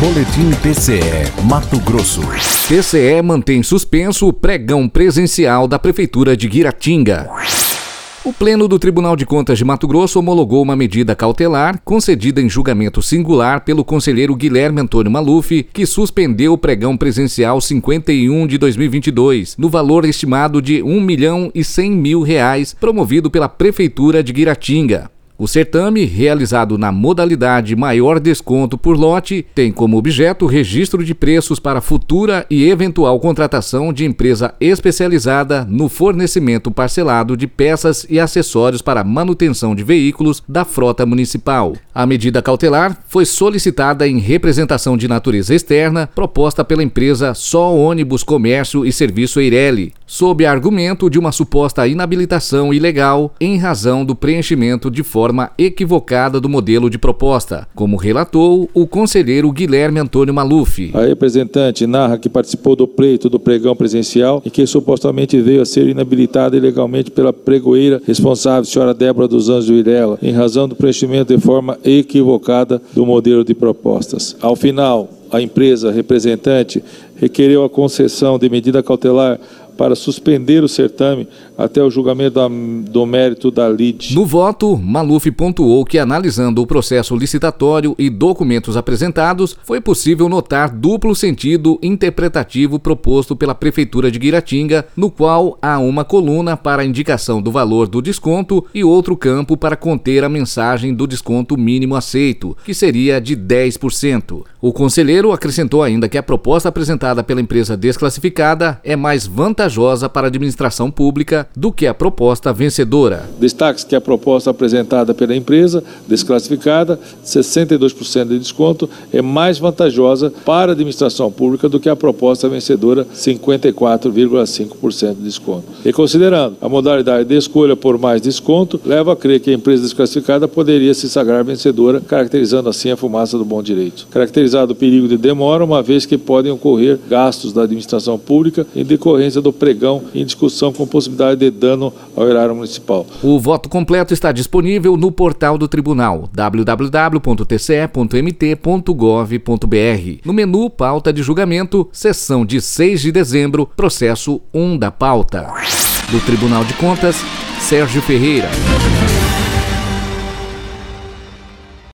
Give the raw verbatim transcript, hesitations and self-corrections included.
Boletim T C E Mato Grosso. T C E mantém suspenso o pregão presencial da Prefeitura de Guiratinga. O Pleno do Tribunal de Contas de Mato Grosso homologou uma medida cautelar concedida em julgamento singular pelo conselheiro Guilherme Antônio Maluf, que suspendeu o pregão presencial cinquenta e um de dois mil e vinte e dois, no valor estimado de um milhão e cem mil reais, promovido pela Prefeitura de Guiratinga. O certame, realizado na modalidade maior desconto por lote, tem como objeto o registro de preços para futura e eventual contratação de empresa especializada no fornecimento parcelado de peças e acessórios para manutenção de veículos da frota municipal. A medida cautelar foi solicitada em representação de natureza externa, proposta pela empresa Só Ônibus Comércio e Serviço Eireli, sob argumento de uma suposta inabilitação ilegal em razão do preenchimento de forma equivocada do modelo de proposta, como relatou o conselheiro Guilherme Antônio Maluf. A representante narra que participou do pleito do pregão presencial e que supostamente veio a ser inabilitada ilegalmente pela pregoeira responsável, senhora Débora dos Anjos Vilela, em razão do preenchimento de forma equivocada do modelo de propostas. Ao final, a empresa representante requereu a concessão de medida cautelar para suspender o certame até o julgamento da, do mérito da lide. No voto, Maluf pontuou que, analisando o processo licitatório e documentos apresentados, foi possível notar duplo sentido interpretativo proposto pela Prefeitura de Guiratinga, no qual há uma coluna para a indicação do valor do desconto e outro campo para conter a mensagem do desconto mínimo aceito, que seria de dez por cento. O conselheiro acrescentou ainda que a proposta apresentada pela empresa desclassificada é mais vantajosa para a administração pública do que a proposta vencedora. Destaque que a proposta apresentada pela empresa desclassificada, sessenta e dois por cento de desconto, é mais vantajosa para a administração pública do que a proposta vencedora, cinquenta e quatro vírgula cinco por cento de desconto. E considerando a modalidade de escolha por mais desconto, leva a crer que a empresa desclassificada poderia se sagrar vencedora, caracterizando assim a fumaça do bom direito. Caracterizado o perigo de demora, uma vez que podem ocorrer gastos da administração pública em decorrência do pregão em discussão com possibilidade de dano ao erário municipal. O voto completo está disponível no portal do Tribunal, w w w ponto t c e ponto m t ponto gov ponto b r. No menu Pauta de Julgamento, sessão de seis de dezembro, processo um da pauta. Do Tribunal de Contas, Sérgio Ferreira.